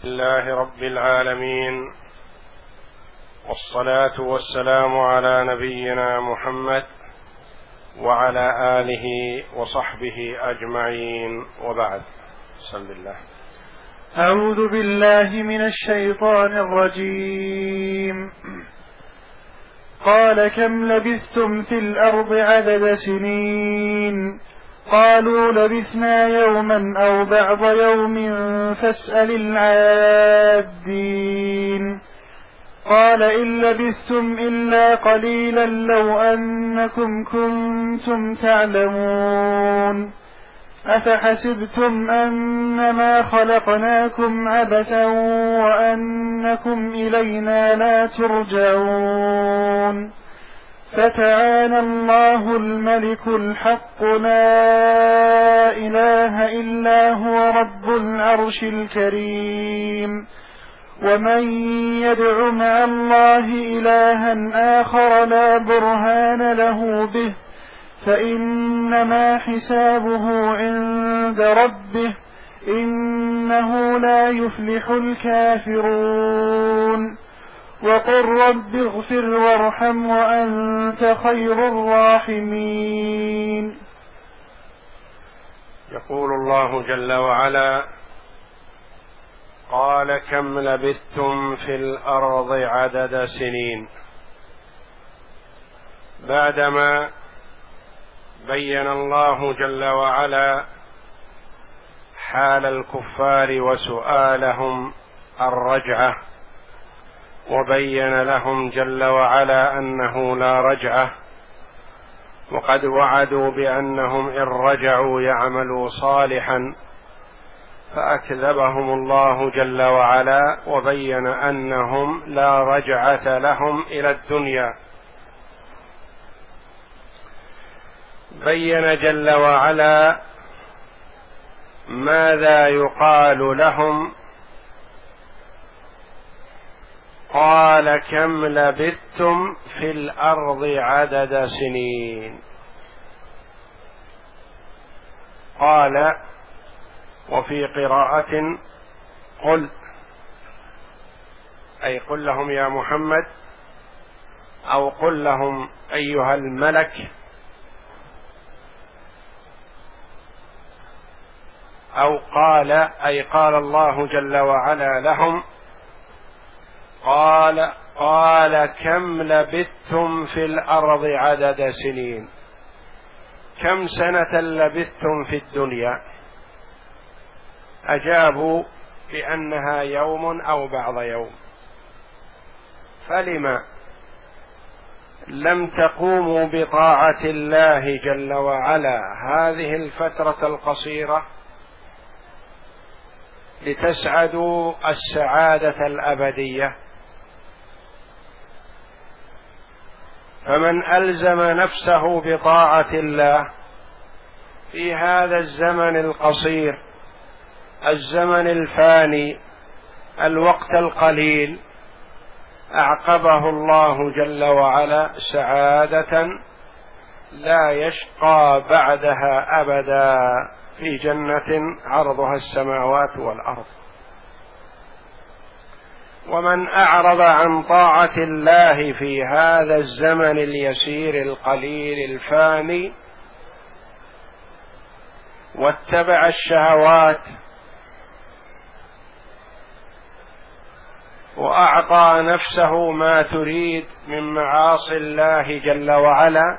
لله رب العالمين، والصلاة والسلام على نبينا محمد وعلى آله وصحبه أجمعين، وبعد. بسم الله. أعوذ بالله من الشيطان الرجيم. قال كم لبثتم في الأرض عدد سنين؟ قالوا لبثنا يوما أو بعض يوم فاسأل العادين. قال إن لبثتم إلا قليلا لو أنكم كنتم تعلمون. أفحسبتم أنما خلقناكم عبثا وأنكم إلينا لا ترجعون. فتعالى الله الملك الحق لا إله إلا هو رب العرش الكريم. ومن يدع مع الله إلها آخر لا برهان له به فإنما حسابه عند ربه إنه لا يفلح الكافرون. وقل رب اغفر وارحم وأنت خير الراحمين. يقول الله جل وعلا: قال كم لبثتم في الأرض عدد سنين. بعدما بين الله جل وعلا حال الكفار وسؤالهم الرجعة، وبين لهم جل وعلا أنه لا رجعة، وقد وعدوا بأنهم إن رجعوا يعملوا صالحا، فأكذبهم الله جل وعلا وبين أنهم لا رجعة لهم إلى الدنيا. بين جل وعلا ماذا يقال لهم. قال كم لبثتم في الأرض عدد سنين. قال، وفي قراءة قل، أي قل لهم يا محمد، أو قل لهم أيها الملك، أو قال، أي قال الله جل وعلا لهم. قال كم لبثتم في الأرض عدد سنين. كم سنة لبثتم في الدنيا؟ أجابوا بأنها يوم أو بعض يوم. فلم لم تقوموا بطاعة الله جل وعلا هذه الفترة القصيرة لتسعدوا السعادة الأبدية؟ فمن ألزم نفسه بطاعة الله في هذا الزمن القصير، الزمن الفاني، الوقت القليل، أعقبه الله جل وعلا سعادة لا يشقى بعدها أبدا في جنة عرضها السماوات والأرض. ومن أعرض عن طاعة الله في هذا الزمن اليسير القليل الفاني واتبع الشهوات وأعطى نفسه ما تريد من معاصي الله جل وعلا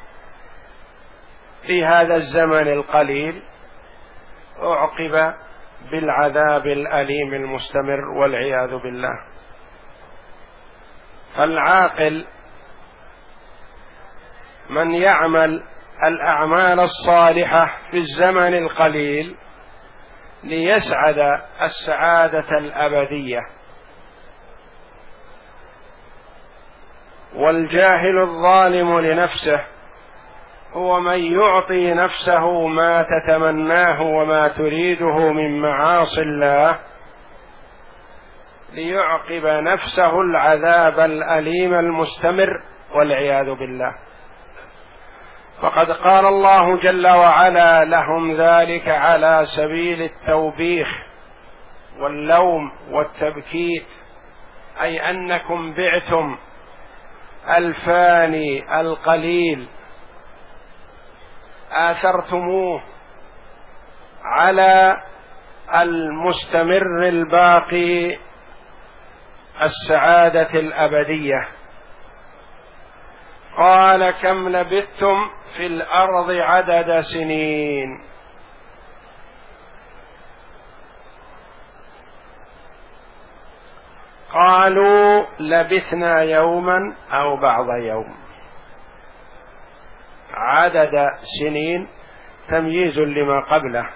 في هذا الزمن القليل، أعقب بالعذاب الأليم المستمر والعياذ بالله. فالعاقل من يعمل الأعمال الصالحة في الزمن القليل ليسعد السعادة الأبدية. والجاهل الظالم لنفسه هو من يعطي نفسه ما تتمناه وما تريده من معاصي الله ليعقب نفسه العذاب الأليم المستمر والعياذ بالله. فقد قال الله جل وعلا لهم ذلك على سبيل التوبيخ واللوم والتبكيت، أي أنكم بعتم الفاني القليل، آثرتموه على المستمر الباقي السعادة الأبدية. قال كم لبثتم في الأرض عدد سنين. قالوا لبثنا يوما أو بعض يوم. عدد سنين تمييز لما قبله،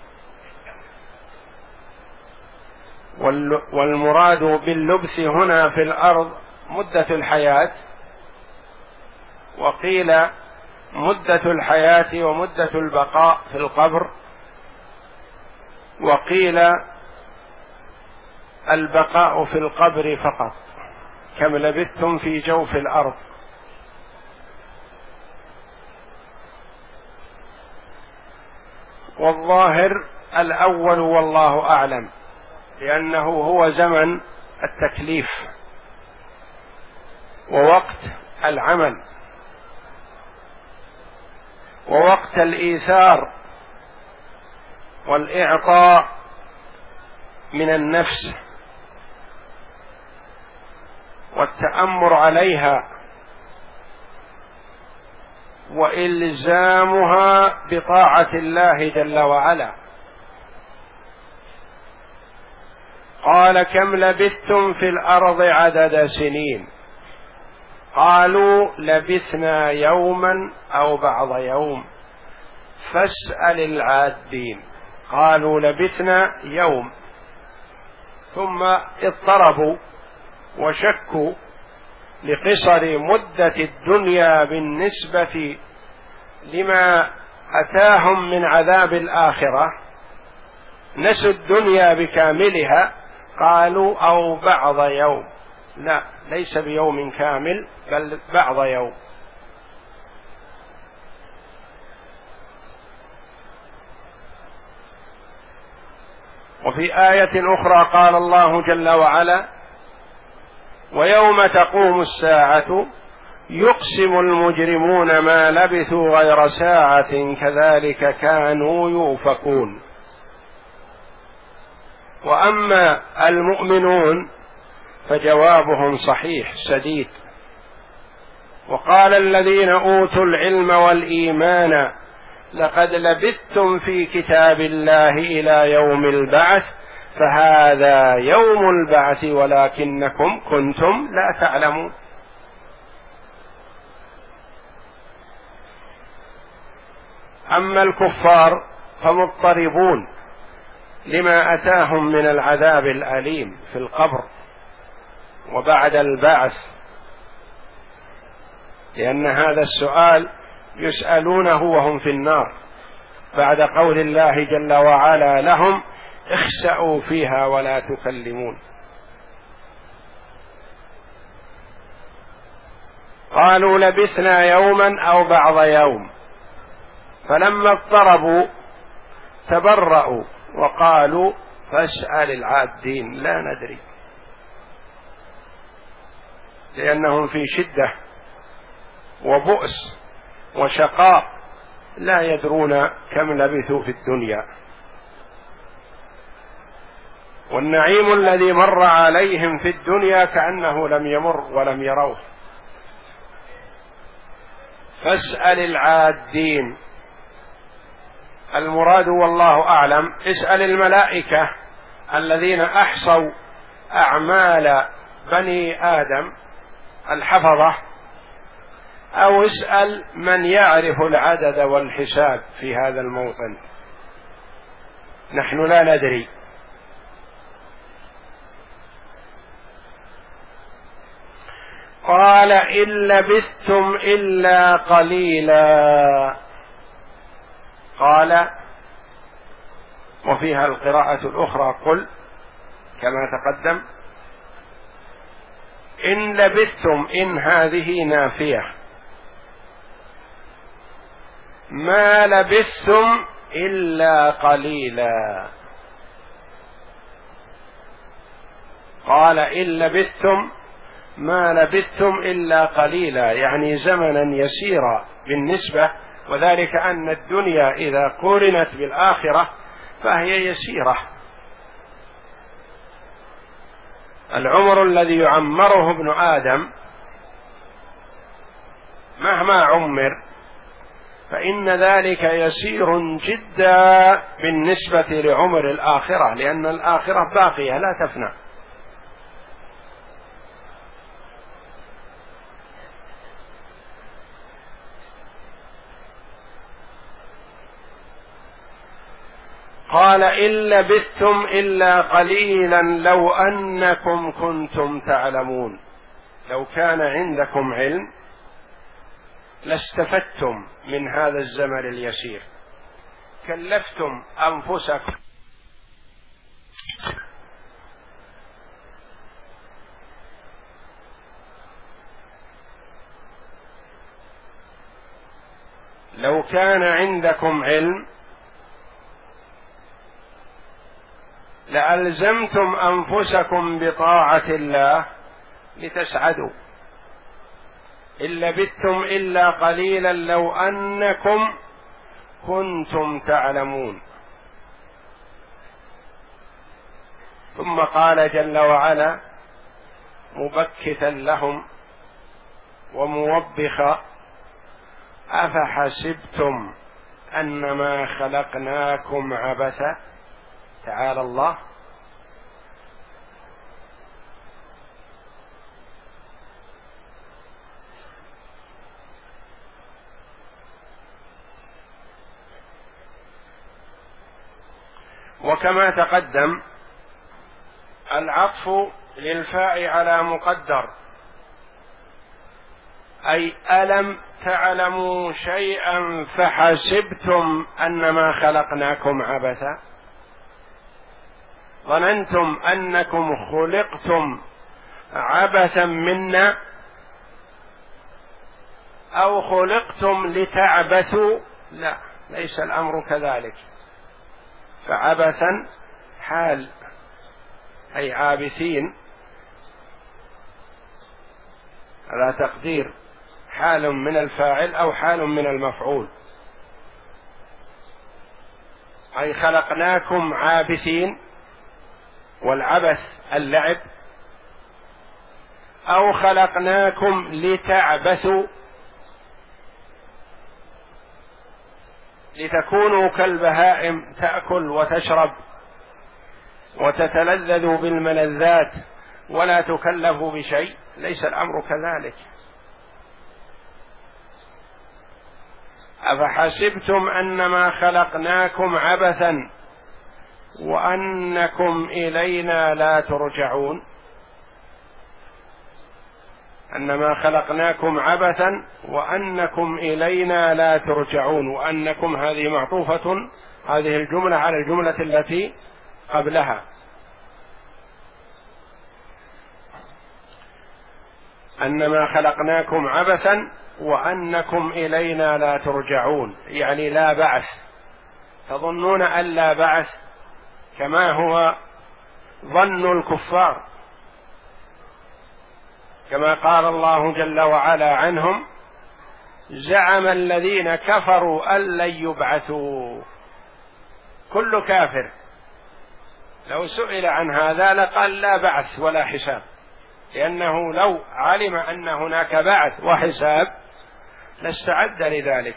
والمراد باللبث هنا في الأرض مدة الحياة، وقيل مدة الحياة ومدة البقاء في القبر، وقيل البقاء في القبر فقط. كم لبثتم في جوف الأرض. والظاهر الأول والله أعلم، لأنه هو زمن التكليف ووقت العمل ووقت الإيثار والإعطاء من النفس والتأمر عليها وإلزامها بطاعة الله جل وعلا. قال كم لبثتم في الأرض عدد سنين. قالوا لبثنا يوما أو بعض يوم فاسأل العادين. قالوا لبثنا يوم، ثم اضطربوا وشكوا لقصر مدة الدنيا بالنسبة لما أتاهم من عذاب الآخرة، نسوا الدنيا بكاملها. قالوا أو بعض يوم. لا، ليس بيوم كامل بل بعض يوم. وفي آية أخرى قال الله جل وعلا ويوم تقوم الساعة يقسم المجرمون ما لبثوا غير ساعة كذلك كانوا يؤفكون. وأما المؤمنون فجوابهم صحيح سديد. وقال الذين أوتوا العلم والإيمان لقد لبثتم في كتاب الله إلى يوم البعث فهذا يوم البعث ولكنكم كنتم لا تعلمون. أما الكفار فمضطربون لما أتاهم من العذاب الأليم في القبر وبعد البعث، لأن هذا السؤال يسألونه وهم في النار بعد قول الله جل وعلا لهم اخسأوا فيها ولا تكلمون. قالوا لبثنا يوما أو بعض يوم، فلما اضطربوا تبرأوا وقالوا فاسأل العادين لا ندري، لأنهم في شدة وبؤس وشقاء لا يدرون كم لبثوا في الدنيا، والنعيم الذي مر عليهم في الدنيا كأنه لم يمر ولم يروه. فاسأل العادين، المراد والله أعلم اسأل الملائكة الذين أحصوا أعمال بني آدم الحفظة، أو اسأل من يعرف العدد والحساب في هذا الموطن، نحن لا ندري. قال إن لبثتم إلا قليلا. قال، وفيها القراءة الأخرى قل كما تقدم. إن لبثتم، إن هذه نافية، ما لبثتم إلا قليلا. قال إن لبثتم ما لبثتم إلا قليلا، يعني زمنا يسيرا بالنسبة، وذلك أن الدنيا إذا قورنت بالآخرة فهي يسيرة. العمر الذي يعمره ابن آدم مهما عمر فإن ذلك يسير جدا بالنسبة لعمر الآخرة، لأن الآخرة باقية لا تفنى. قال إن لبثتم إلا قليلا لو أنكم كنتم تعلمون، لو كان عندكم علم لاستفدتم من هذا الزمن اليسير، كلفتم أنفسكم لو كان عندكم علم لألزمتم أنفسكم بطاعة الله لتسعدوا. إن لبثتم إلا قليلا لو أنكم كنتم تعلمون. ثم قال جل وعلا مبكتا لهم وموبخا أفحسبتم أنما خلقناكم عبثا. تعالى الله وكما تقدم العطف للفاء على مقدر، أي ألم تعلموا شيئا فحسبتم أنما خلقناكم عبثا، ظننتم أنكم خلقتم عبثا منا أو خلقتم لتعبثوا؟ لا، ليس الأمر كذلك. فعبثا حال أي عابثين على تقدير حال من الفاعل أو حال من المفعول، أي خلقناكم عابثين، والعبث اللعب، أو خلقناكم لتعبثوا لتكونوا كالبهائم تأكل وتشرب وتتلذذ بالملذات ولا تكلفوا بشيء. ليس الأمر كذلك. أفحسبتم أنما خلقناكم عبثا وأنكم إلينا لا ترجعون. أنما خلقناكم عبثا وأنكم إلينا لا ترجعون، وأنكم هذه معطوفة هذه الجملة على الجملة التي قبلها. أنما خلقناكم عبثا وأنكم إلينا لا ترجعون، يعني لا بعث، تظنون أن لا بعث كما هو ظن الكفار، كما قال الله جل وعلا عنهم زعم الذين كفروا أن لن يبعثوا. كل كافر لو سئل عن هذا لقال لا بعث ولا حساب، لأنه لو علم أن هناك بعث وحساب لاستعد لذلك.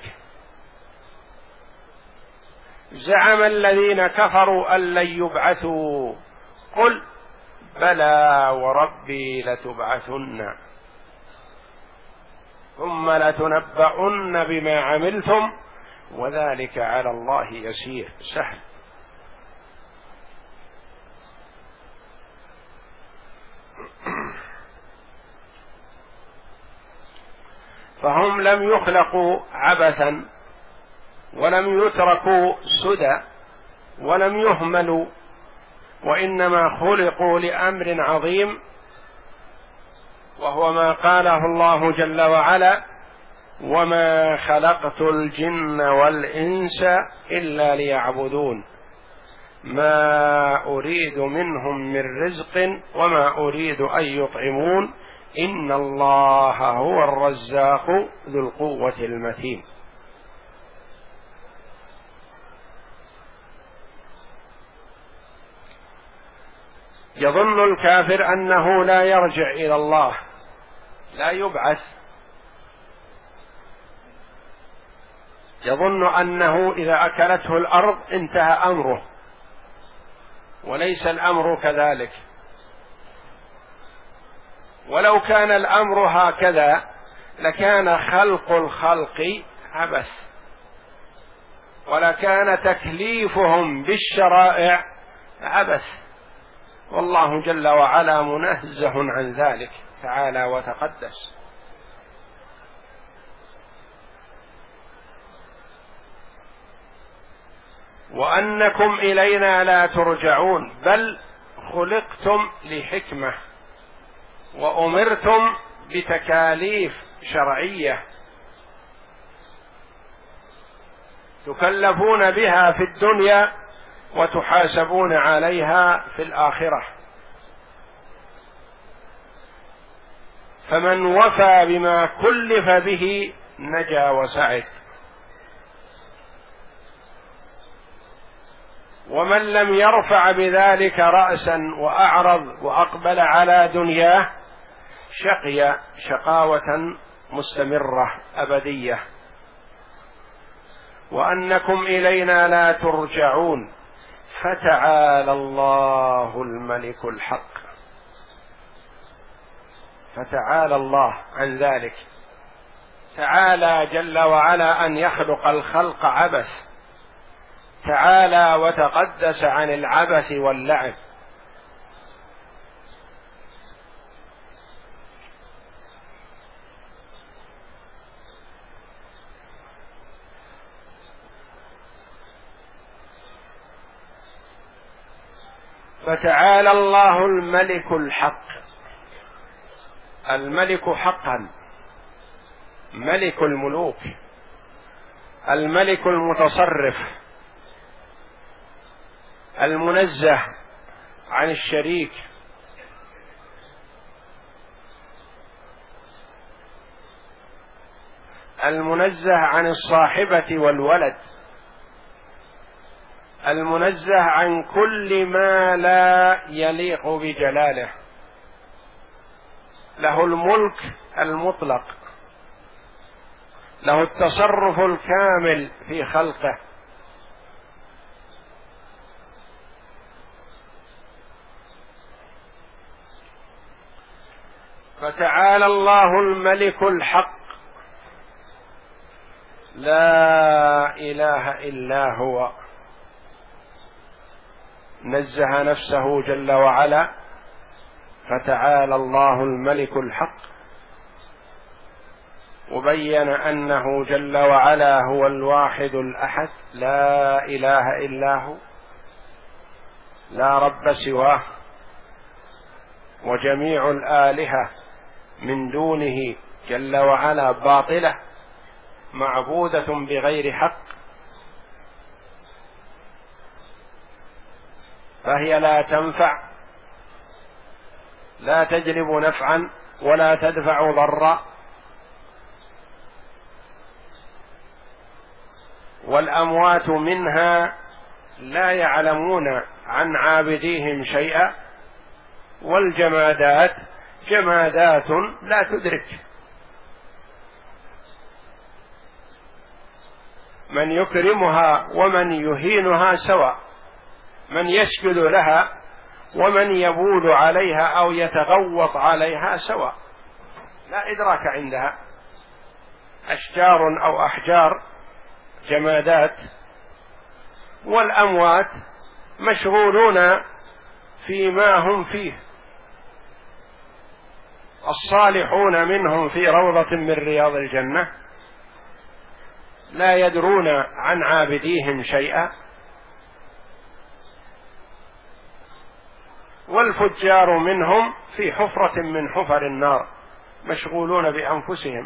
زعم الذين كفروا أن لن يبعثوا قل بلى وربي لتبعثن ثم لتنبؤن بما عملتم وذلك على الله يسير سهل. فهم لم يخلقوا عبثا ولم يتركوا سدى ولم يهملوا، وإنما خلقوا لأمر عظيم، وهو ما قاله الله جل وعلا وما خلقت الجن والإنس إلا ليعبدون. ما أريد منهم من رزق وما أريد أن يطعمون إن الله هو الرزاق ذو القوة المتين. يظن الكافر أنه لا يرجع إلى الله، لا يبعث، يظن أنه إذا أكلته الأرض انتهى أمره، وليس الأمر كذلك. ولو كان الأمر هكذا لكان خلق الخلق عبث، ولكان تكليفهم بالشرائع عبث، والله جل وعلا منزه عن ذلك تعالى وتقدس. وأنكم إلينا لا ترجعون، بل خلقتم لحكمة وأمرتم بتكاليف شرعية تكلفون بها في الدنيا وتحاسبون عليها في الآخرة. فمن وفى بما كلف به نجا وسعد، ومن لم يرفع بذلك رأسا وأعرض وأقبل على دنياه شقي شقاوة مستمرة أبدية. وأنكم إلينا لا ترجعون فتعالى الله الملك الحق. فتعالى الله عن ذلك، تعالى جل وعلا أن يخلق الخلق عبث، تعالى وتقدس عن العبث واللعب. فتعالى الله الملك الحق، الملك حقا، ملك الملوك، الملك المتصرف، المنزه عن الشريك، المنزه عن الصاحبة والولد، المنزه عن كل ما لا يليق بجلاله، له الملك المطلق، له التصرف الكامل في خلقه. فتعالى الله الملك الحق لا إله إلا هو، نزه نفسه جل وعلا. فتعالى الله الملك الحق، وبين أنه جل وعلا هو الواحد الأحد لا إله إلا هو، لا رب سواه، وجميع الآلهة من دونه جل وعلا باطلة معبودة بغير حق، فهي لا تنفع، لا تجلب نفعا ولا تدفع ضرا، والأموات منها لا يعلمون عن عابديهم شيئا، والجمادات جمادات لا تدرك، من يكرمها ومن يهينها سواء، من يسجد لها ومن يبول عليها أو يتغوط عليها سواء، لا إدراك عندها. أشجار أو أحجار جمادات، والأموات مشغولون فيما هم فيه، الصالحون منهم في روضة من رياض الجنة لا يدرون عن عابديهم شيئا، والفجار منهم في حفرة من حفر النار مشغولون بأنفسهم.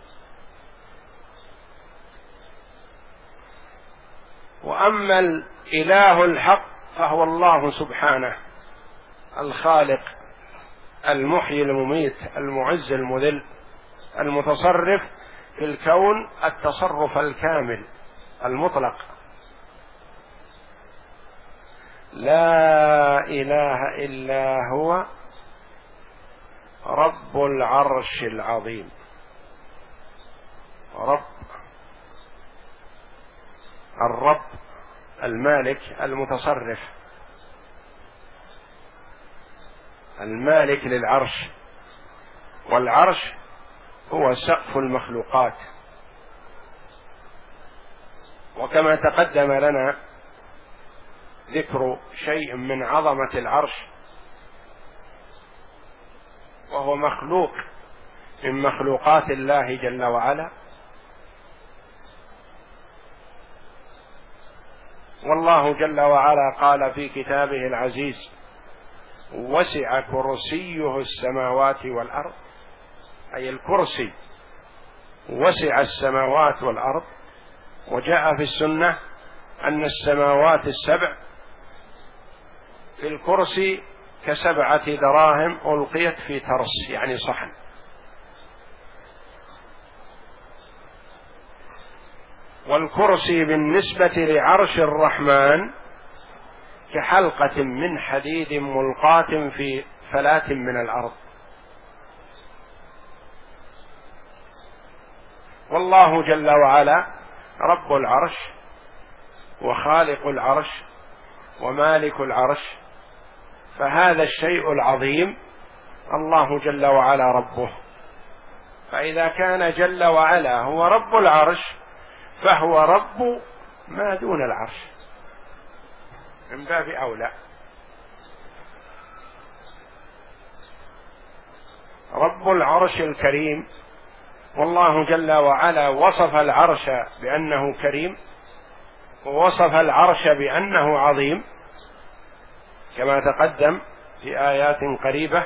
وأما إله الحق فهو الله سبحانه الخالق المحيي المميت المعز المذل المتصرف في الكون التصرف الكامل المطلق. لا إله إلا هو رب العرش العظيم. رب، الرب المالك المتصرف، المالك للعرش، والعرش هو سقف المخلوقات. وكما تقدم لنا ذكر شيء من عظمة العرش، وهو مخلوق من مخلوقات الله جل وعلا، والله جل وعلا قال في كتابه العزيز: وسع كرسيه السماوات والأرض، أي الكرسي وسع السماوات والأرض. وجاء في السنة أن السماوات السبع في الكرسي ك7 دراهم ألقيت في ترس، يعني صحن. والكرسي بالنسبة لعرش الرحمن كحلقة من حديد ملقاة في فلاة من الأرض. والله جل وعلا رب العرش وخالق العرش ومالك العرش، فهذا الشيء العظيم الله جل وعلا ربه. فإذا كان جل وعلا هو رب العرش فهو رب ما دون العرش من باب أولى. رب العرش الكريم، والله جل وعلا وصف العرش بأنه كريم، ووصف العرش بأنه عظيم كما تقدم في آيات قريبة،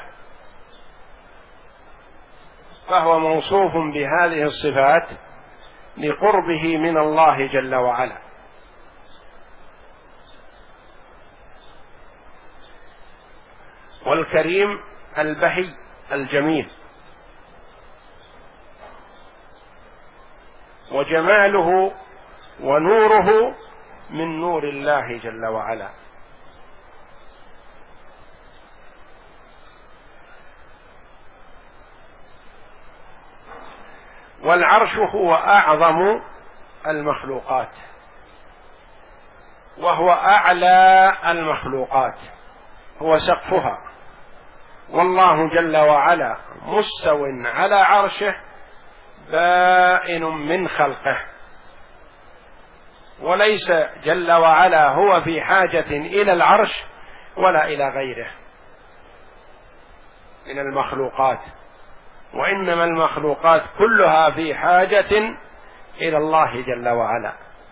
فهو موصوف بهذه الصفات لقربه من الله جل وعلا. والكريم البهي الجميل، وجماله ونوره من نور الله جل وعلا. والعرش هو أعظم المخلوقات وهو أعلى المخلوقات، هو سقفها، والله جل وعلا مستو على عرشه بائن من خلقه، وليس جل وعلا هو في حاجة إلى العرش ولا إلى غيره من المخلوقات، وإنما المخلوقات كلها في حاجة إلى الله جل وعلا.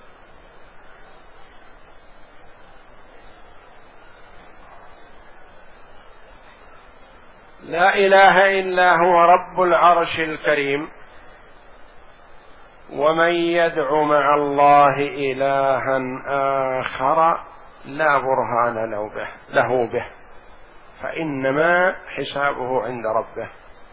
لا إله إلا هو رب العرش الكريم. ومن يدع مع الله إلها آخر لا برهان له به فإنما حسابه عند ربه.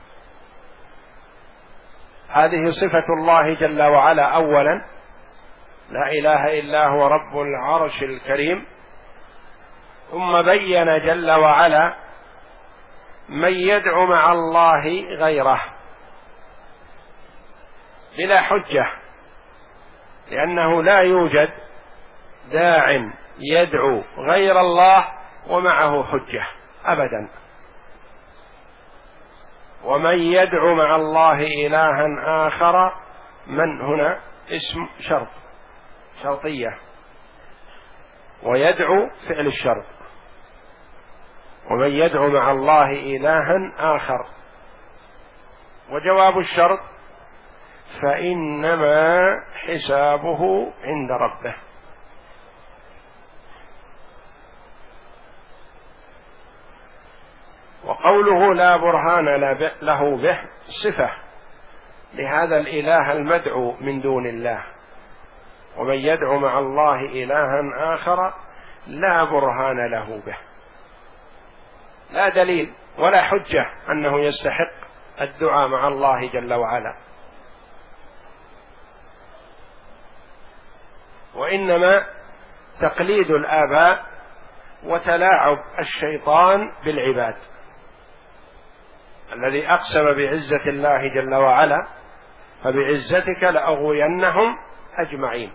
هذه صفة الله جل وعلا أولا، لا إله إلا هو رب العرش الكريم. ثم بين جل وعلا من يدعو مع الله غيره بلا حجة، لأنه لا يوجد داع يدعو غير الله ومعه حجة أبدا. ومن يدعو مع الله إلها آخر، من هنا اسم شرط، شرطية، ويدعو فعل الشرط. ومن يدعو مع الله إلها آخر، وجواب الشرط فإنما حسابه عند ربه. وقوله لا برهان له به صفة لهذا الإله المدعو من دون الله. ومن يدعو مع الله إلها آخر لا برهان له به، لا دليل ولا حجة أنه يستحق الدعاء مع الله جل وعلا، وإنما تقليد الآباء وتلاعب الشيطان بالعباد. الذي أقسم بعزة الله جل وعلا فبعزتك لأغوينهم أجمعين.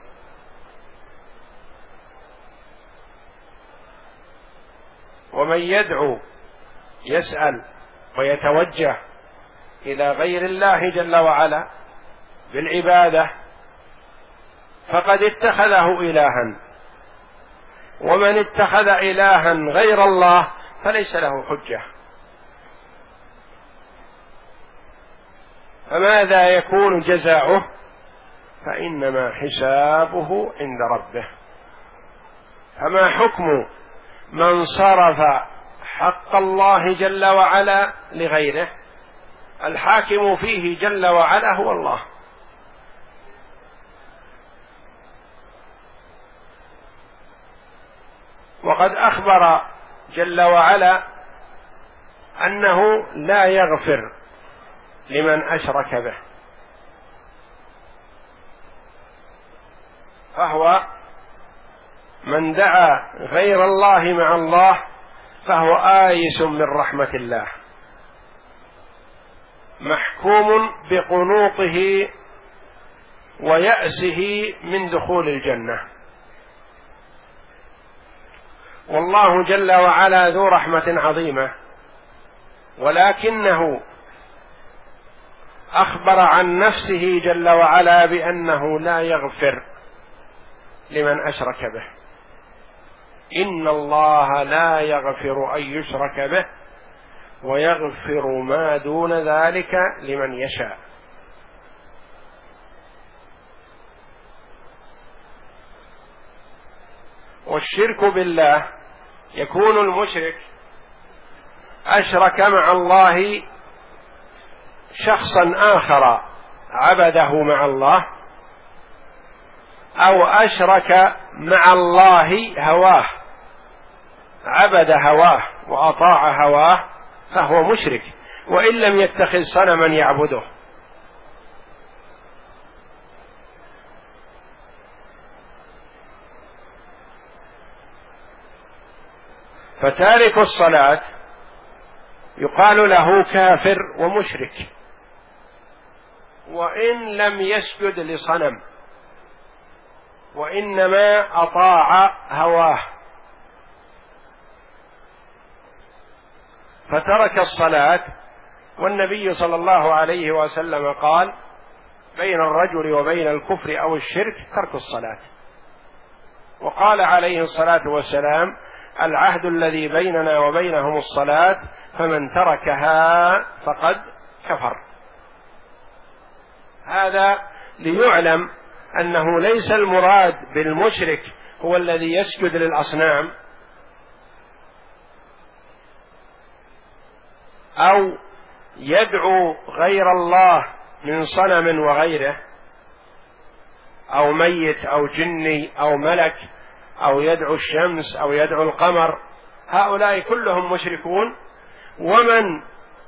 ومن يدعو يسأل ويتوجه إلى غير الله جل وعلا بالعبادة فقد اتخذه إلها، ومن اتخذ إلها غير الله فليس له حجة. فماذا يكون جزاؤه؟ فإنما حسابه عند ربه. فما حكم من صرف حق الله جل وعلا لغيره؟ الحاكم فيه جل وعلا هو الله. وقد أخبر جل وعلا أنه لا يغفر لمن أشرك به، فهو من دعا غير الله مع الله فهو آيس من رحمة الله، محكوم بقنوطه ويأسه من دخول الجنة. والله جل وعلا ذو رحمة عظيمة، ولكنه أخبر عن نفسه جل وعلا بأنه لا يغفر لمن أشرك به. إن الله لا يغفر أن يشرك به ويغفر ما دون ذلك لمن يشاء. والشرك بالله يكون المشرك أشرك مع الله شخصا آخر عبده مع الله، أو أشرك مع الله هواه، عبد هواه وأطاع هواه فهو مشرك وإن لم يتخذ صنما يعبده. فتارك الصلاة يقال له كافر ومشرك وإن لم يسجد لصنم، وإنما أطاع هواه فترك الصلاة. والنبي صلى الله عليه وسلم قال: بين الرجل وبين الكفر أو الشرك ترك الصلاة. وقال عليه الصلاة والسلام: العهد الذي بيننا وبينهم الصلاة، فمن تركها فقد كفر. هذا ليعلم أنه ليس المراد بالمشرك هو الذي يسجد للأصنام أو يدعو غير الله من صنم وغيره، أو ميت أو جني أو ملك، أو يدعو الشمس أو يدعو القمر، هؤلاء كلهم مشركون. ومن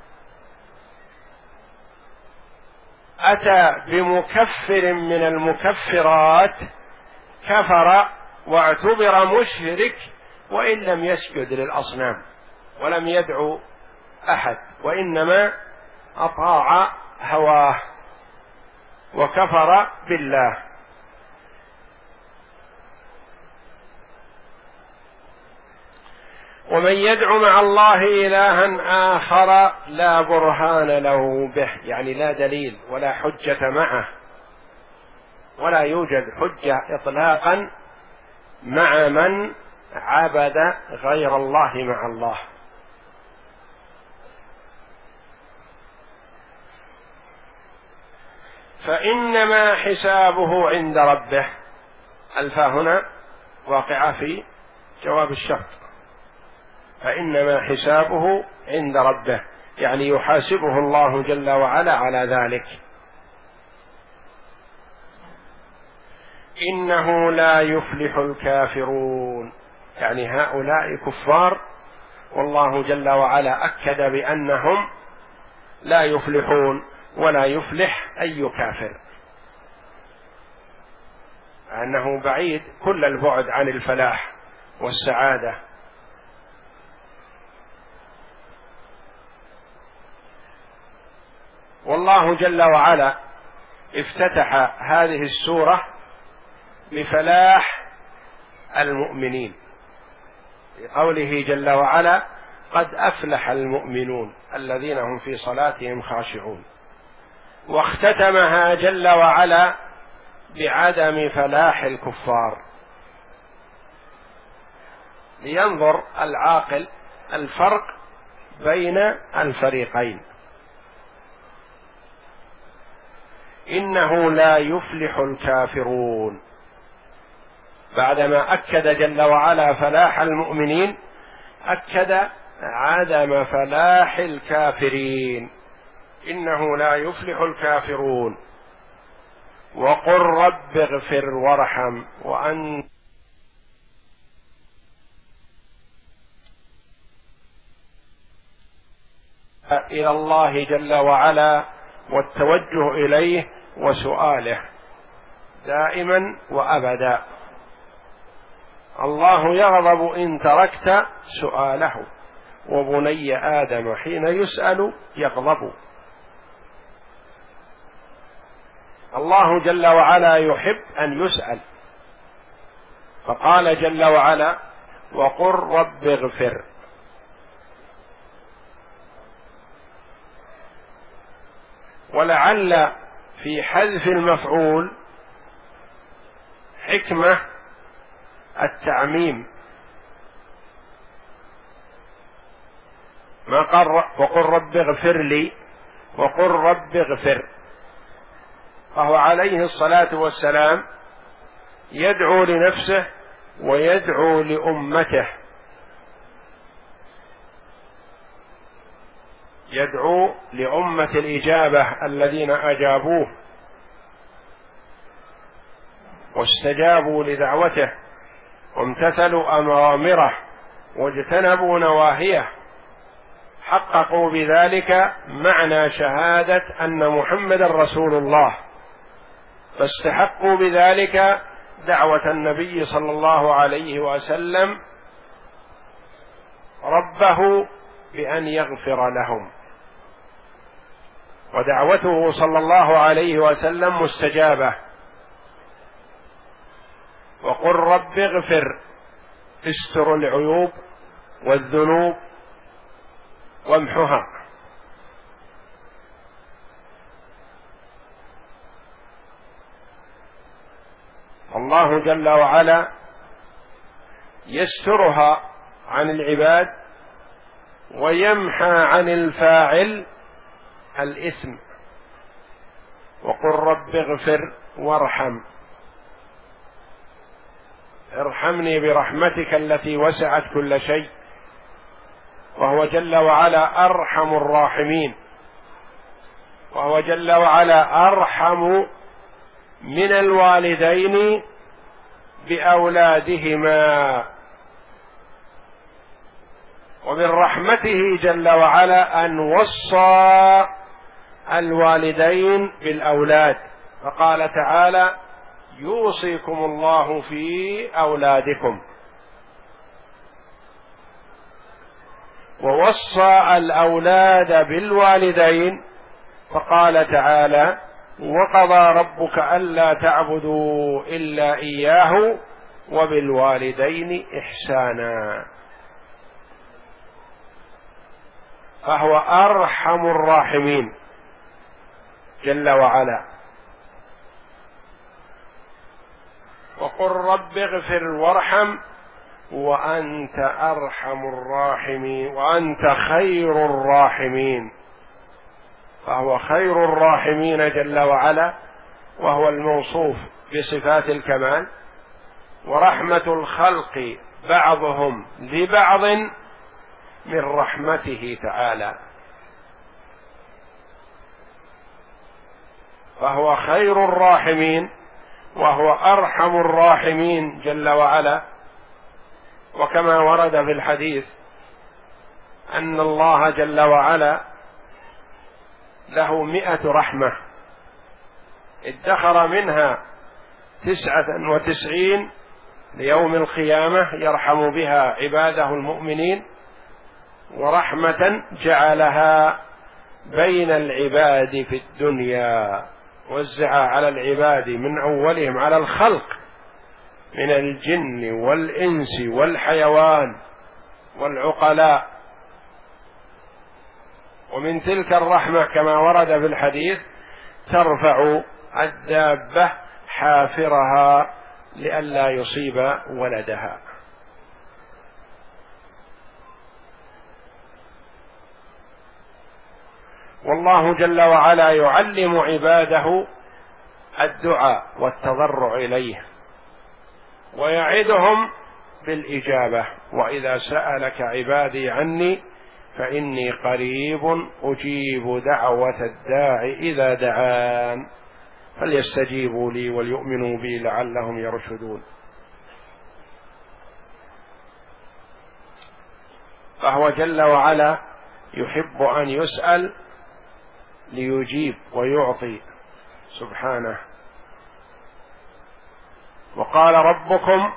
أتى بمكفر من المكفرات كفر واعتبر مشرك وإن لم يسجد للأصنام ولم يدعو أحد، وإنما أطاع هواه وكفر بالله. ومن يدعو مع الله إلها آخر لا برهان له به، يعني لا دليل ولا حجة معه، ولا يوجد حجة إطلاقا مع من عبد غير الله مع الله. فإنما حسابه عند ربه. الفاء هنا واقعة في جواب الشرط، فإنما حسابه عند ربه، يعني يحاسبه الله جل وعلا على ذلك. إنه لا يفلح الكافرون. يعني هؤلاء كفار، والله جل وعلا أكد بأنهم لا يفلحون ولا يفلح أي كافر، أنه بعيد كل البعد عن الفلاح والسعادة. والله جل وعلا افتتح هذه السورة بفلاح المؤمنين بقوله جل وعلا: قد أفلح المؤمنون الذين هم في صلاتهم خاشعون. واختتمها جل وعلا بعدم فلاح الكفار، لينظر العاقل الفرق بين الفريقين. إنه لا يفلح الكافرون، بعدما أكد جل وعلا فلاح المؤمنين أكد عدم فلاح الكافرين. إنه لا يفلح الكافرون. وقل رب اغفر وارحم وأنت إلى الله جل وعلا والتوجه إليه وسؤاله دائما وأبدا. الله يغضب إن تركت سؤاله، وبني آدم حين يسأل يغضب. الله جل وعلا يحب أن يسأل، فقال جل وعلا: وقل رب اغفر. ولعل في حذف المفعول حكمة التعميم، ما قال وقل رب اغفر لي، وقل رب اغفر. فهو عليه الصلاة والسلام يدعو لنفسه ويدعو لأمته، يدعو لأمة الإجابة الذين أجابوه واستجابوا لدعوته وامتثلوا أوامره واجتنبوا نواهيه، حققوا بذلك معنى شهادة أن محمد رسول الله، فاستحقوا بذلك دعوة النبي صلى الله عليه وسلم ربه بأن يغفر لهم، ودعوته صلى الله عليه وسلم مستجابة. وقل رب اغفر، استر العيوب والذنوب وامحها. الله جل وعلا يسترها عن العباد ويمحى عن الفاعل الإثم. وقل رب اغفر وارحم، ارحمني برحمتك التي وسعت كل شيء، وهو جل وعلا أرحم الراحمين، وهو جل وعلا أرحم من الوالدين بأولادهما. ومن رحمته جل وعلا أن وصى الوالدين بالأولاد، فقال تعالى: يوصيكم الله في أولادكم. ووصى الأولاد بالوالدين، فقال تعالى: وقضى ربك ألا تعبدوا إلا إياه وبالوالدين إحسانا. فهو أرحم الراحمين جل وعلا. وقل رب اغفر وارحم وأنت أرحم الراحمين وأنت خير الراحمين. فهو خير الراحمين جل وعلا، وهو الموصوف بصفات الكمال، ورحمة الخلق بعضهم لبعض من رحمته تعالى. فهو خير الراحمين وهو أرحم الراحمين جل وعلا، وكما ورد في الحديث أن الله جل وعلا له 100 رحمة ادخر منها 99 ليوم القيامة يرحم بها عباده المؤمنين، ورحمة جعلها بين العباد في الدنيا، وزعها على العباد من أولهم على الخلق من الجن والإنس والحيوان والعقلاء. ومن تلك الرحمة كما ورد في الحديث ترفع الدابة حافرها لئلا يصيب ولدها. والله جل وعلا يعلم عباده الدعاء والتضرع إليه، ويعدهم بالإجابة: وإذا سألك عبادي عني فإني قريب أجيب دعوة الداع إذا دعان فليستجيبوا لي وليؤمنوا بي لعلهم يرشدون. فهو جل وعلا يحب أن يسأل ليجيب ويعطي سبحانه. وقال ربكم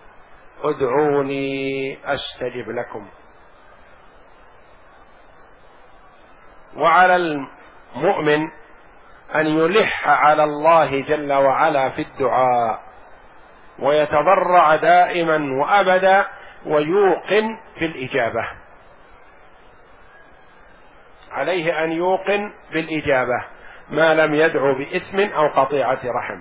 ادعوني أستجب لكم. وعلى المؤمن أن يلح على الله جل وعلا في الدعاء ويتضرع دائما وأبدا ويوقن في الإجابة. عليه أن يوقن بالإجابة ما لم يدعو بإثم أو قطيعة رحم.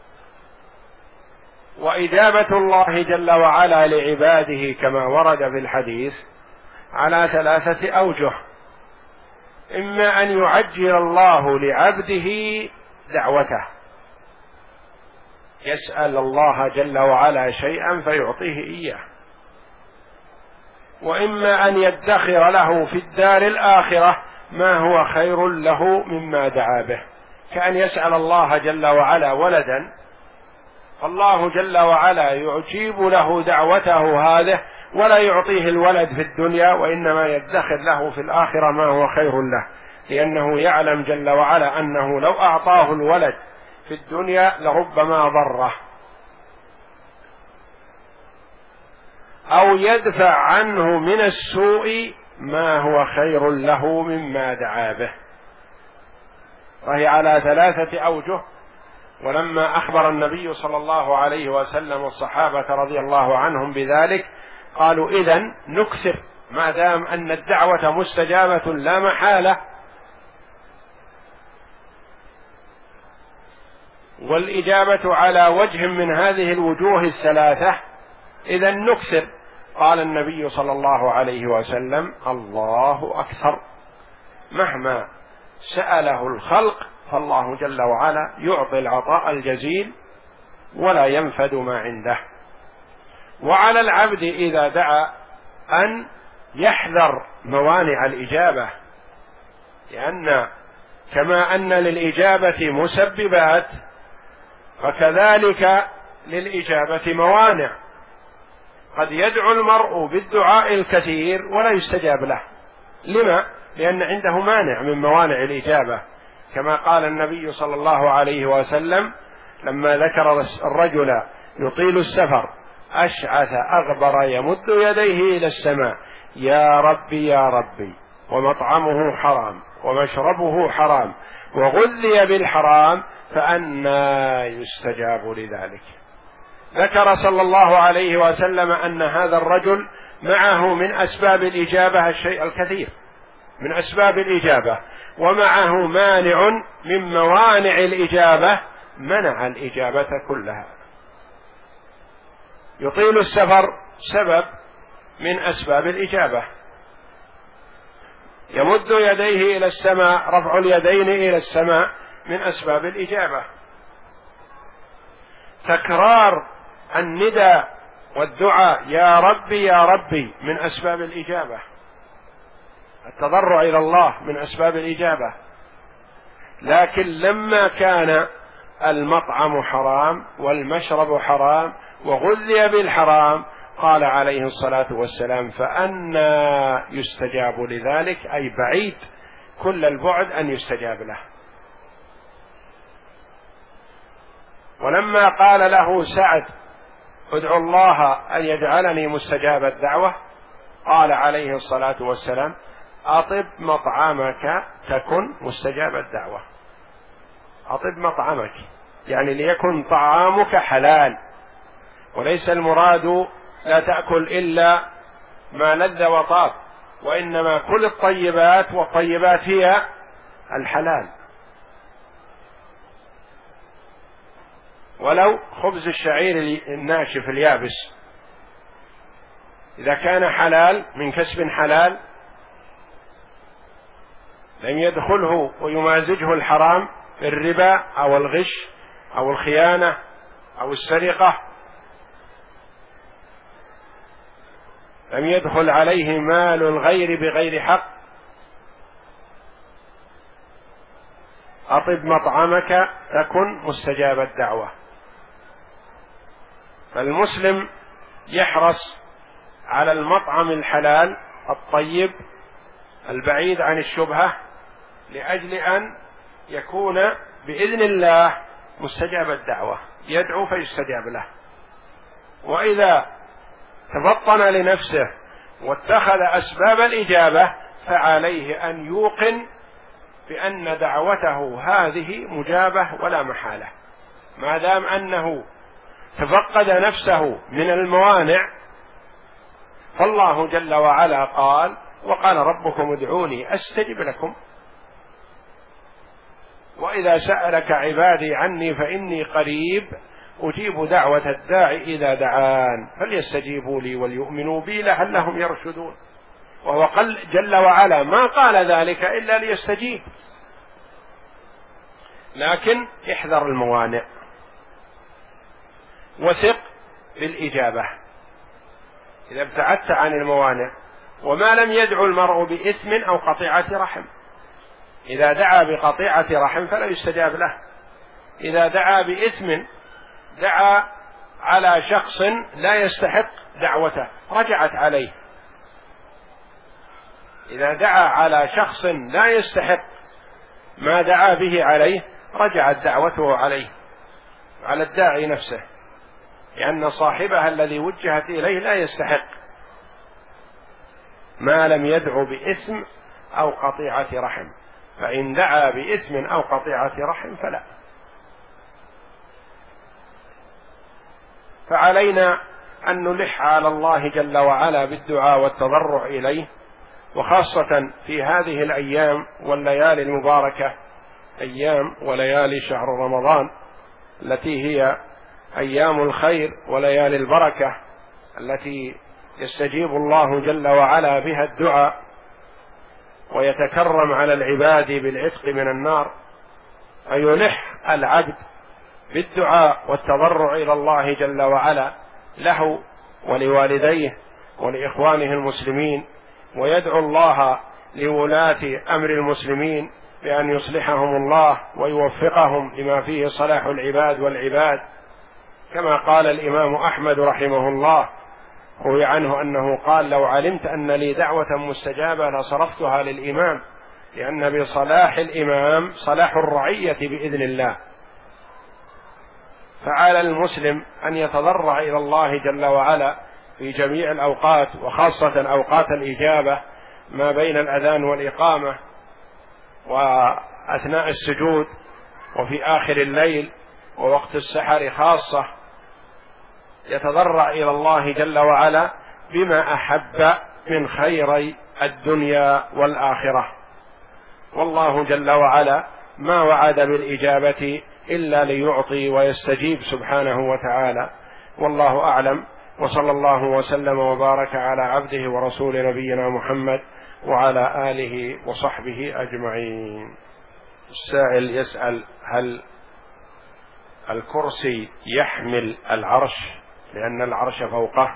وإجابة الله جل وعلا لعباده كما ورد في الحديث على 3 أوجه: إما أن يعجل الله لعبده دعوته، يسأل الله جل وعلا شيئا فيعطيه إياه، وإما أن يدخر له في الدار الآخرة ما هو خير له مما دعا به، كأن يسأل الله جل وعلا ولدا، فالله جل وعلا يجيب له دعوته هذه ولا يعطيه الولد في الدنيا، وإنما يدخر له في الآخرة ما هو خير له، لأنه يعلم جل وعلا أنه لو أعطاه الولد في الدنيا لربما ضره، أو يدفع عنه من السوء ما هو خير له مما دعا به. فهي على 3 أوجه. ولما أخبر النبي صلى الله عليه وسلم والصحابة رضي الله عنهم بذلك قالوا: إذن نكثر ما دام أن الدعوة مستجابة لا محالة، والإجابة على وجه من هذه الوجوه 3، إذن نكثر. قال النبي صلى الله عليه وسلم: الله أكثر. مهما سأله الخلق فالله جل وعلا يعطي العطاء الجزيل ولا ينفد ما عنده. وعلى العبد إذا دعا أن يحذر موانع الإجابة، لأن كما أن للإجابة مسببات فكذلك للإجابة موانع. قد يدعو المرء بالدعاء الكثير ولا يستجاب له. لما؟ لأن عنده مانع من موانع الإجابة، كما قال النبي صلى الله عليه وسلم لما ذكر الرجل يطيل السفر أشعث أغبر يمد يديه إلى السماء: يا ربي يا ربي، ومطعمه حرام ومشربه حرام وغذي بالحرام فأنى يستجاب لذلك. ذكر صلى الله عليه وسلم أن هذا الرجل معه من أسباب الإجابة الشيء الكثير من أسباب الإجابة، ومعه مانع من موانع الإجابة منع الإجابة كلها. يطيل السفر سبب من أسباب الإجابة، يمد يديه إلى السماء، رفع اليدين إلى السماء من أسباب الإجابة، تكرار النداء والدعاء يا ربي يا ربي من أسباب الإجابة، التضرع إلى الله من أسباب الإجابة. لكن لما كان المطعم حرام والمشرب حرام وغذي بالحرام قال عليه الصلاة والسلام: فأنى يستجاب لذلك، أي بعيد كل البعد أن يستجاب له. ولما قال له سعد: ادعو الله أن يجعلني مستجاب الدعوة، قال عليه الصلاة والسلام: أطب مطعمك تكن مستجاب الدعوة. أطب مطعمك يعني ليكن طعامك حلال، وليس المراد لا تأكل إلا ما لذ وطاب، وإنما كل الطيبات، والطيبات هي الحلال. ولو خبز الشعير الناشف اليابس إذا كان حلال من كسب حلال لم يدخله ويمازجه الحرام، الربا أو الغش أو الخيانة أو السرقة، لم يدخل عليه مال الغير بغير حق. أطب مطعمك تكن مستجاب الدعوة. فالمسلم يحرص على المطعم الحلال الطيب البعيد عن الشبهة، لأجل أن يكون بإذن الله مستجاب الدعوة، يدعو فيستجاب له. وإذا تفطن لنفسه واتخذ أسباب الإجابة فعليه أن يوقن بأن دعوته هذه مجابة ولا محالة، ما دام أنه تفقد نفسه من الموانع. فالله جل وعلا قال: وقال ربكم ادعوني أستجب لكم، وإذا سألك عبادي عني فإني قريب أجيب دعوة الداعي إذا دعان فليستجيبوا لي وليؤمنوا بي لعلهم يرشدون. وهو قال جل وعلا ما قال ذلك إلا ليستجيب، لكن احذر الموانع وثق بالإجابة إذا ابتعدت عن الموانع. وما لم يدعو المرء بإثم أو قطيعة رحم، إذا دعا بقطيعة رحم فلا يستجاب له. إذا دعا بإثم، دعا على شخص لا يستحق دعوته، رجعت عليه. إذا دعا على شخص لا يستحق ما دعا به عليه، رجعت دعوته عليه، على الداعي نفسه، لأن صاحبها الذي وجهت إليه لا يستحق، ما لم يدعو بإثم أو قطيعة رحم. فإن دعا بإثم أو قطيعة رحم فلا. فعلينا أن نلح على الله جل وعلا بالدعاء والتضرع إليه، وخاصة في هذه الأيام والليالي المباركة، أيام وليالي شهر رمضان التي هي أيام الخير وليالي البركة التي يستجيب الله جل وعلا بها الدعاء ويتكرم على العباد بالعتق من النار. فيلح العبد بالدعاء والتضرع إلى الله جل وعلا له ولوالديه ولإخوانه المسلمين، ويدعو الله لولاة أمر المسلمين بأن يصلحهم الله ويوفقهم لما فيه صلاح العباد والعباد، كما قال الإمام أحمد رحمه الله، روي عنه أنه قال: لو علمت أن لي دعوة مستجابة لصرفتها للإمام، لأن بصلاح الإمام صلاح الرعية بإذن الله. فعلى المسلم أن يتضرع إلى الله جل وعلا في جميع الأوقات، وخاصة أوقات الإجابة ما بين الأذان والإقامة، وأثناء السجود، وفي آخر الليل، ووقت السحر خاصة، يتضرع إلى الله جل وعلا بما أحب من خيري الدنيا والآخرة. والله جل وعلا ما وعد بالإجابة إلا ليعطي ويستجيب سبحانه وتعالى. والله أعلم، وصلى الله وسلم وبارك على عبده ورسول نبينا محمد وعلى آله وصحبه أجمعين. السائل يسأل: هل الكرسي يحمل العرش لأن العرش فوقه؟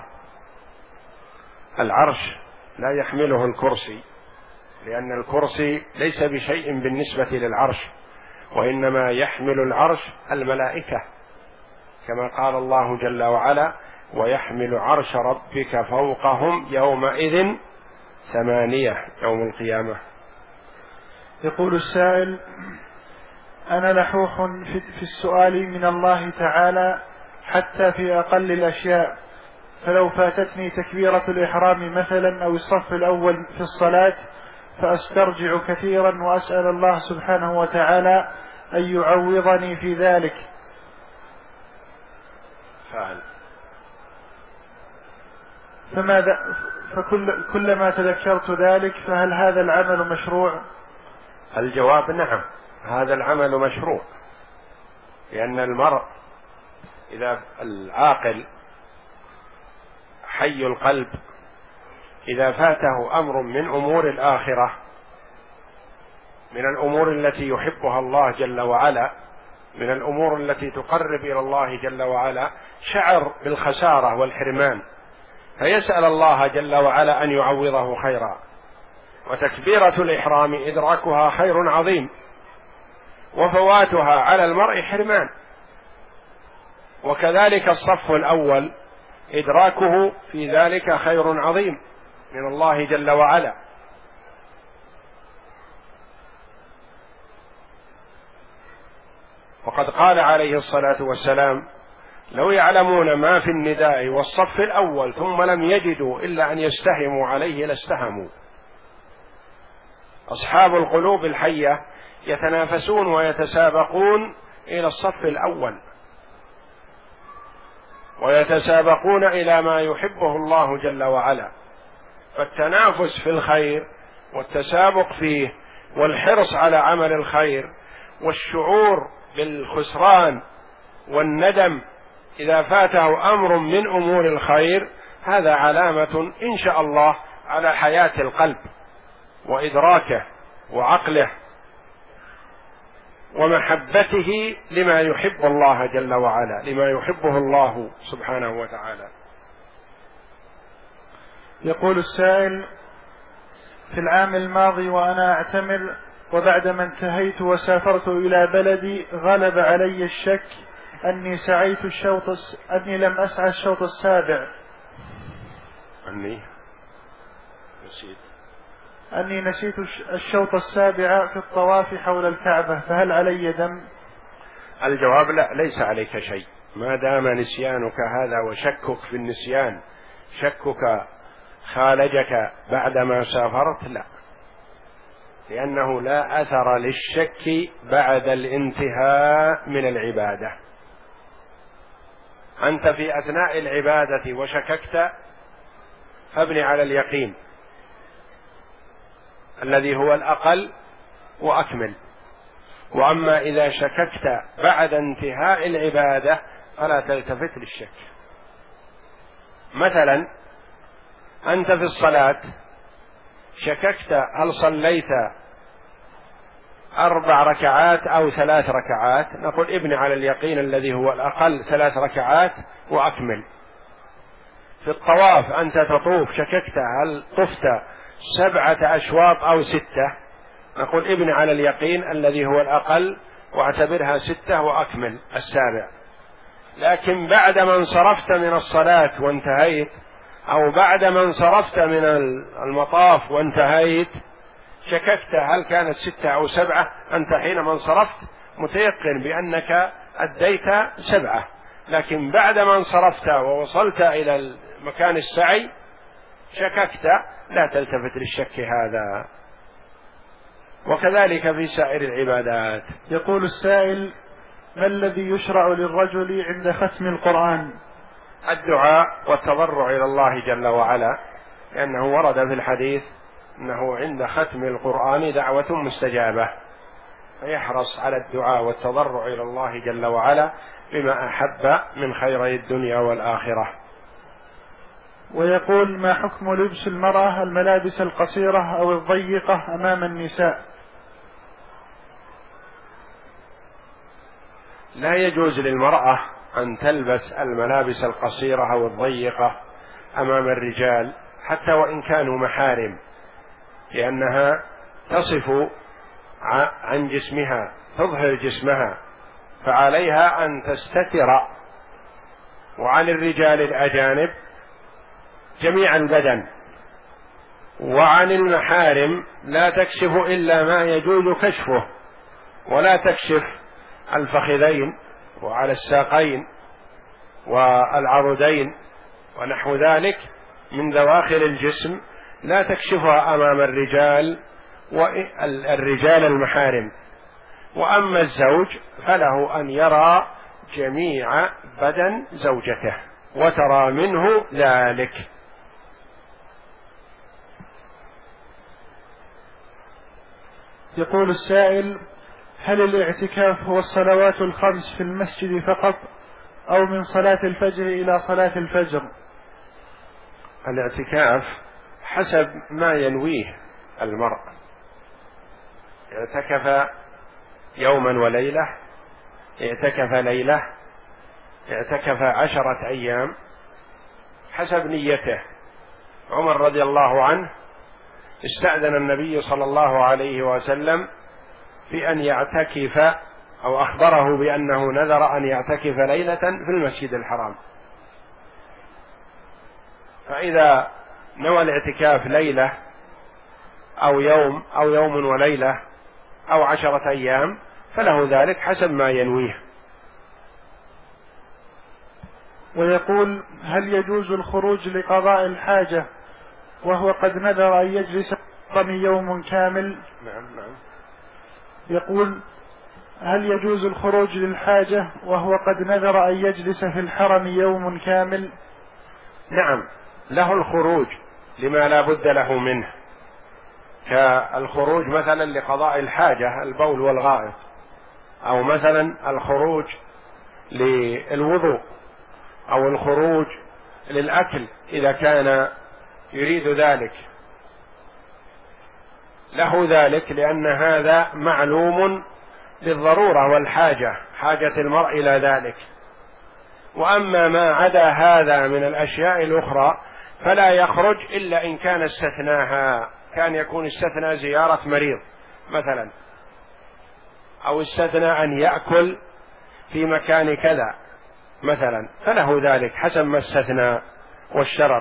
العرش لا يحمله الكرسي، لأن الكرسي ليس بشيء بالنسبة للعرش، وإنما يحمل العرش الملائكة، كما قال الله جل وعلا: ويحمل عرش ربك فوقهم يومئذ 8 يوم القيامة. يقول السائل: أنا لحوح في السؤال من الله تعالى حتى في أقل الأشياء، فلو فاتتني تكبيرة الإحرام مثلا أو الصف الأول في الصلاة فأسترجع كثيرا وأسأل الله سبحانه وتعالى أن يعوضني في ذلك، فكلما تذكرت ذلك فهل هذا العمل مشروع؟ الجواب نعم، هذا العمل مشروع، لأن المرء إذا العاقل حي القلب إذا فاته أمر من أمور الآخرة، من الأمور التي يحبها الله جل وعلا، من الأمور التي تقرب إلى الله جل وعلا، شعر بالخسارة والحرمان، فيسأل الله جل وعلا أن يعوضه خيرا. وتكبيرة الإحرام إدراكها خير عظيم، وفواتها على المرء حرمان، وكذلك الصف الأول إدراكه في ذلك خير عظيم من الله جل وعلا. وقد قال عليه الصلاة والسلام: لو يعلمون ما في النداء والصف الأول ثم لم يجدوا إلا أن يستهموا عليه لاستهموا. أصحاب القلوب الحية يتنافسون ويتسابقون إلى الصف الأول، ويتسابقون إلى ما يحبه الله جل وعلا. فالتنافس في الخير والتسابق فيه والحرص على عمل الخير والشعور بالخسران والندم إذا فاته أمر من أمور الخير، هذا علامة إن شاء الله على حياة القلب وإدراكه وعقله ومحبته لما يحب الله جل وعلا، لما يحبه الله سبحانه وتعالى. يقول السائل: في العام الماضي وأنا أعتمر، وبعدما انتهيت وسافرت إلى بلدي غلب علي الشك أني لم أسعى الشوط السابع، أني نسيت الشوط السابع في الطواف حول الكعبة، فهل علي دم؟ الجواب: لا، ليس عليك شيء، ما دام نسيانك هذا وشكك في النسيان، شكك خالجك بعدما سافرت، لا، لأنه لا أثر للشك بعد الانتهاء من العبادة. أنت في أثناء العبادة وشككت فابن على اليقين الذي هو الأقل وأكمل. وأما إذا شككت بعد انتهاء العبادة فلا تلتفت للشك. مثلا أنت في الصلاة شككت هل صليت 4 ركعات أو 3 ركعات، نقول ابن على اليقين الذي هو الأقل 3 ركعات وأكمل. في الطواف أنت تطوف شككت هل طفت 7 أشواط أو 6، نقول ابن على اليقين الذي هو الأقل واعتبرها 6 وأكمل 7. لكن بعد ما انصرفت من الصلاة وانتهيت، أو بعد ما انصرفت من المطاف وانتهيت، شككت هل كانت 6 أو 7، أنت حينما انصرفت متيقن بأنك أديت 7، لكن بعد ما انصرفت ووصلت إلى مكان السعي شككت، لا تلتفت للشك هذا. وكذلك في سائر العبادات. يقول السائل: ما الذي يشرع للرجل عند ختم القرآن؟ الدعاء والتضرع إلى الله جل وعلا، لأنه ورد في الحديث أنه عند ختم القرآن دعوة مستجابة، فيحرص على الدعاء والتضرع إلى الله جل وعلا بما أحب من خيري الدنيا والآخرة. ويقول: ما حكم لبس المرأة الملابس القصيرة أو الضيقة أمام النساء؟ لا يجوز للمرأة أن تلبس الملابس القصيرة أو الضيقة أمام الرجال حتى وإن كانوا محارم، لأنها تصف عن جسمها، تظهر جسمها، فعليها أن تستتر وعن الرجال الأجانب جميع البدن، وعن المحارم لا تكشف إلا ما يجوز كشفه، ولا تكشف الفخذين وعلى الساقين والعضدين ونحو ذلك من دواخل الجسم، لا تكشفها أمام الرجال والرجال المحارم. وأما الزوج فله أن يرى جميع بدن زوجته وترى منه ذلك. يقول السائل: هل الاعتكاف هو الصلوات الخمس في المسجد فقط، أو من صلاة الفجر إلى صلاة الفجر؟ الاعتكاف حسب ما ينويه المرء، اعتكف يوما وليلة، اعتكف ليلة، اعتكف 10 أيام، حسب نيته. عمر رضي الله عنه استأذن النبي صلى الله عليه وسلم في أن يعتكف، أو أخبره بأنه نذر أن يعتكف ليلة في المسجد الحرام، فإذا نوى الاعتكاف ليلة أو يوم أو يوم وليلة أو 10 أيام فله ذلك حسب ما ينويه. ويقول: هل يجوز الخروج لقضاء الحاجة وهو قد نذر أن يجلس يوم كامل؟ نعم. يقول: هل يجوز الخروج للحاجة وهو قد نذر أن يجلس في الحرم يوم كامل؟ نعم، له الخروج لما لا بد له منه، كالخروج مثلا لقضاء الحاجة البول والغائط، أو مثلا الخروج للوضوء، أو الخروج للأكل إذا كان يريد ذلك، له ذلك، لأن هذا معلوم بالضرورة والحاجة، حاجة المرء إلى ذلك. وأما ما عدا هذا من الأشياء الأخرى فلا يخرج إلا إن كان استثناها، كان يكون استثنى زيارة مريض مثلا، أو استثنى أن يأكل في مكان كذا مثلا، فله ذلك حسب ما استثنى والشرط.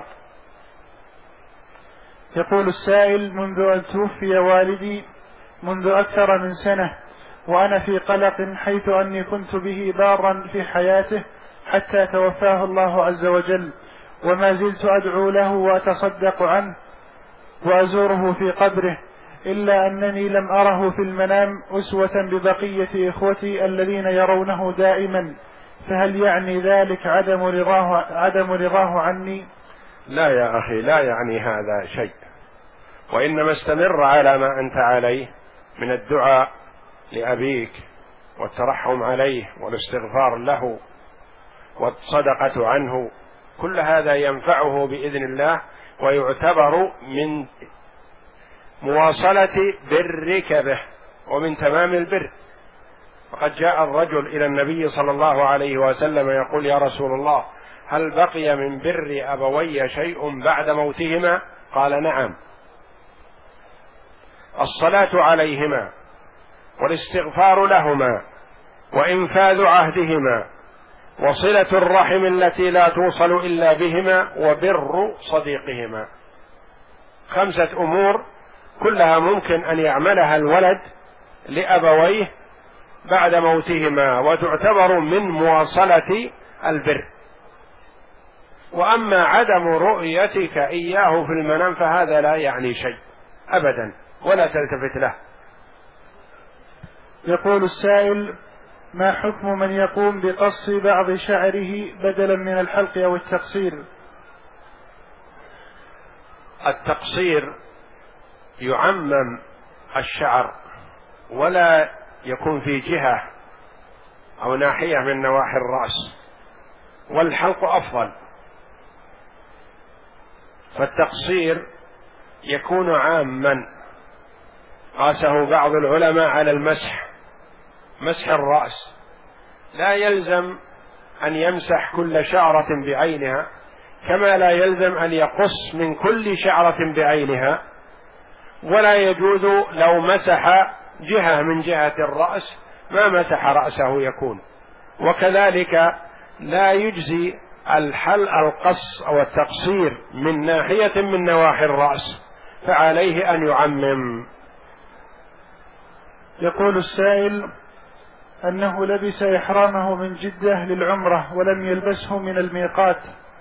يقول السائل: منذ أن توفي والدي منذ أكثر من سنة، وأنا في قلق حيث أني كنت به بارا في حياته حتى توفاه الله عز وجل، وما زلت أدعو له وأتصدق عنه وأزوره في قبره، إلا أنني لم أره في المنام أسوة ببقية إخوتي الذين يرونه دائما، فهل يعني ذلك عدم رضاه عني؟ لا يا أخي، لا يعني هذا شيء، وإنما استمر على ما أنت عليه من الدعاء لأبيك والترحم عليه والاستغفار له والصدقة عنه، كل هذا ينفعه بإذن الله، ويعتبر من مواصلة برك به ومن تمام البر. فقد جاء الرجل إلى النبي صلى الله عليه وسلم يقول: يا رسول الله، هل بقي من بر أبوي شيء بعد موتهما؟ قال: نعم، الصلاة عليهما والاستغفار لهما وإنفاذ عهدهما وصلة الرحم التي لا توصل إلا بهما وبر صديقهما. 5 أمور كلها ممكن أن يعملها الولد لأبويه بعد موتهما، وتعتبر من مواصلة البر. وأما عدم رؤيتك إياه في المنام فهذا لا يعني شيء أبدا، ولا تلتفت له. يقول السائل: ما حكم من يقوم بقص بعض شعره بدلا من الحلق أو التقصير؟ التقصير يعمم الشعر ولا يكون في جهة أو ناحية من نواحي الرأس، والحلق أفضل. فالتقصير يكون عاما، قاسه بعض العلماء على المسح، مسح الرأس، لا يلزم أن يمسح كل شعرة بعينها، كما لا يلزم أن يقص من كل شعرة بعينها، ولا يجوز لو مسح جهة من جهة الرأس ما مسح رأسه يكون. وكذلك لا يجزي القص أو التقصير من ناحية من نواحي الرأس فعليه أن يعمم. يقول السائل أنه لبس إحرامه من جدة للعمرة ولم يلبسه من الميقات.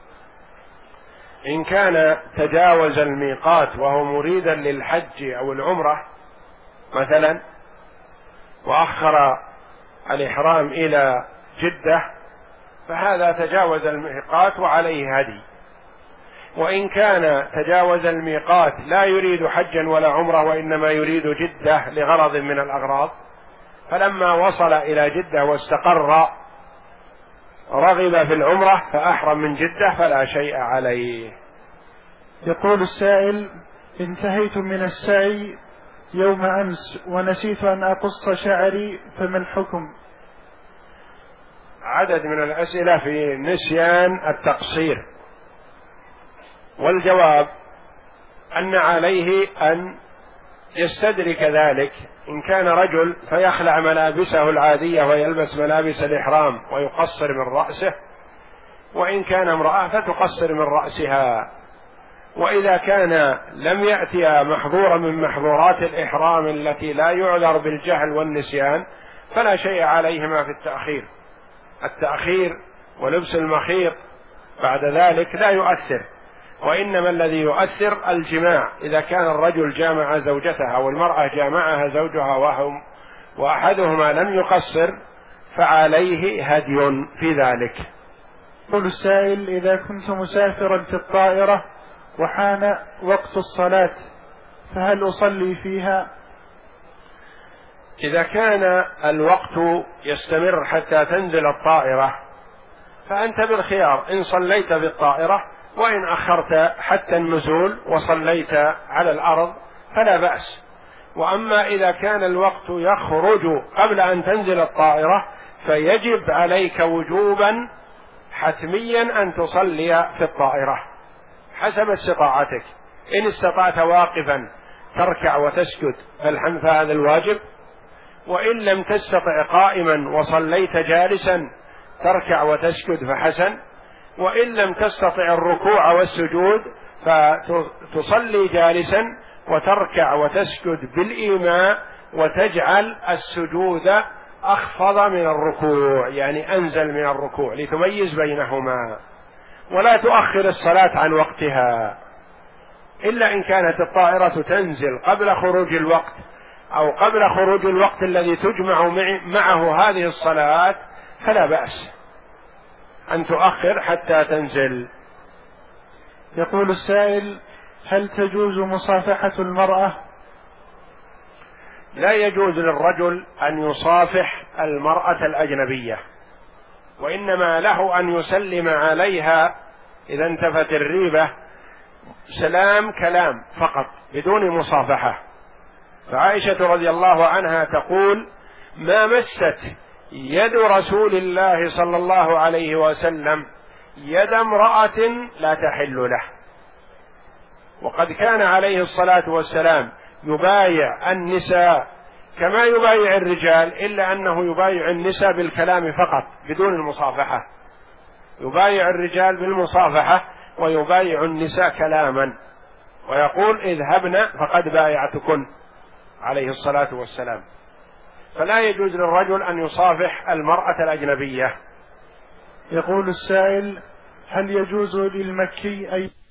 إن كان تجاوز الميقات وهو مريدا للحج أو العمرة مثلا وأخر الإحرام إلى جدة فهذا تجاوز الميقات وعليه هدي. وإن كان تجاوز الميقات لا يريد حجا ولا عمرة وإنما يريد جدة لغرض من الأغراض، فلما وصل إلى جدة واستقر رغب في العمرة فأحرم من جدة فلا شيء عليه. يقول السائل انتهيت من السعي يوم أمس ونسيت أن أقص شعري فما الحكم؟ عدد من الأسئلة في نسيان التقصير، والجواب أن عليه أن يستدرك ذلك. إن كان رجل فيخلع ملابسه العادية ويلبس ملابس الإحرام ويقصر من رأسه، وإن كان امرأة فتقصر من رأسها. وإذا كان لم يأتي محظورا من محظورات الإحرام التي لا يعذر بالجهل والنسيان فلا شيء عليهما في التأخير. التأخير ولبس المخيط بعد ذلك لا يؤثر، وإنما الذي يؤثر الجماع. إذا كان الرجل جامع زوجته أو المرأة جامعها زوجها وأحدهما لم يقصر فعليه هدي في ذلك. يقول السائل إذا كنت مسافرا في الطائرة وحان وقت الصلاة فهل أصلي فيها؟ إذا كان الوقت يستمر حتى تنزل الطائرة فأنت بالخيار، إن صليت في الطائرة، وإن أخرت حتى النزول وصليت على الأرض فلا بأس. وأما إذا كان الوقت يخرج قبل أن تنزل الطائرة فيجب عليك وجوبا حتميا أن تصلي في الطائرة حسب استطاعتك. إن استطعت واقفا تركع وتسجد فهذا الواجب، وإن لم تستطع قائما وصليت جالسا تركع وتسجد فحسن، وإن لم تستطع الركوع والسجود فتصلي جالسا وتركع وتسجد بالإيماء وتجعل السجود أخفض من الركوع، يعني أنزل من الركوع لتميز بينهما، ولا تؤخر الصلاة عن وقتها إلا إن كانت الطائرة تنزل قبل خروج الوقت أو قبل خروج الوقت الذي تجمع معه هذه الصلاة فلا بأس أن تؤخر حتى تنزل. يقول السائل هل تجوز مصافحة المرأة؟ لا يجوز للرجل أن يصافح المرأة الأجنبية، وإنما له أن يسلم عليها إذا انتفت الريبة سلام كلام فقط بدون مصافحة. فعائشة رضي الله عنها تقول ما مست يد رسول الله صلى الله عليه وسلم يد امرأة لا تحل له، وقد كان عليه الصلاة والسلام يبايع النساء كما يبايع الرجال، إلا أنه يبايع النساء بالكلام فقط بدون المصافحة. يبايع الرجال بالمصافحة ويبايع النساء كلاما، ويقول اذهبن فقد بايعتكن عليه الصلاة والسلام. فلا يجوز للرجل أن يصافح المرأة الأجنبية. يقول السائل هل يجوز للمكي أي